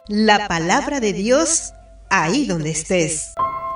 La palabra de Dios ahí donde estés.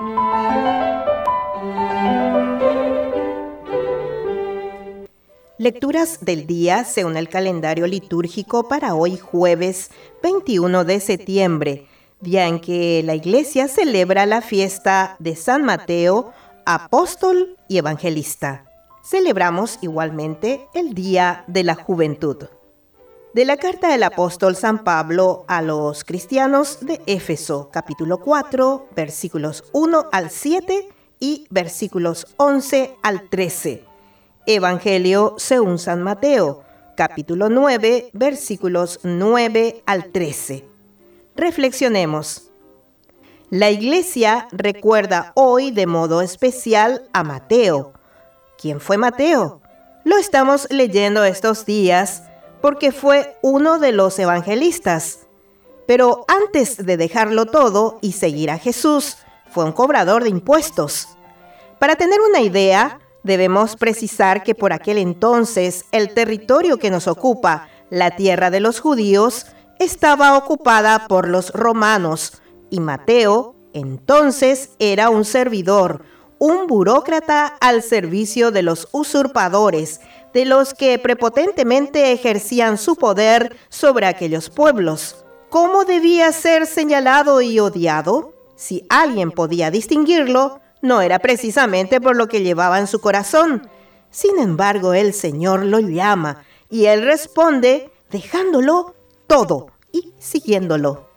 Lecturas del día según el calendario litúrgico para hoy jueves 21 de septiembre, día en que la Iglesia celebra la fiesta de San Mateo, apóstol y evangelista. Celebramos igualmente el Día de la Juventud. De la carta del apóstol San Pablo a los cristianos de Éfeso, capítulo 4, versículos 1 al 7 y versículos 11 al 13. Evangelio según San Mateo, capítulo 9, versículos 9 al 13. Reflexionemos. La Iglesia recuerda hoy de modo especial a Mateo. ¿Quién fue Mateo? Lo estamos leyendo estos días porque fue uno de los evangelistas. Pero antes de dejarlo todo y seguir a Jesús, fue un cobrador de impuestos. Para tener una idea, debemos precisar que por aquel entonces el territorio que nos ocupa, la tierra de los judíos, estaba ocupada por los romanos, y Mateo entonces era un servidor, un burócrata al servicio de los usurpadores, de los que prepotentemente ejercían su poder sobre aquellos pueblos. ¿Cómo debía ser señalado y odiado? Si alguien podía distinguirlo, no era precisamente por lo que llevaba en su corazón. Sin embargo, el Señor lo llama y él responde dejándolo todo y siguiéndolo.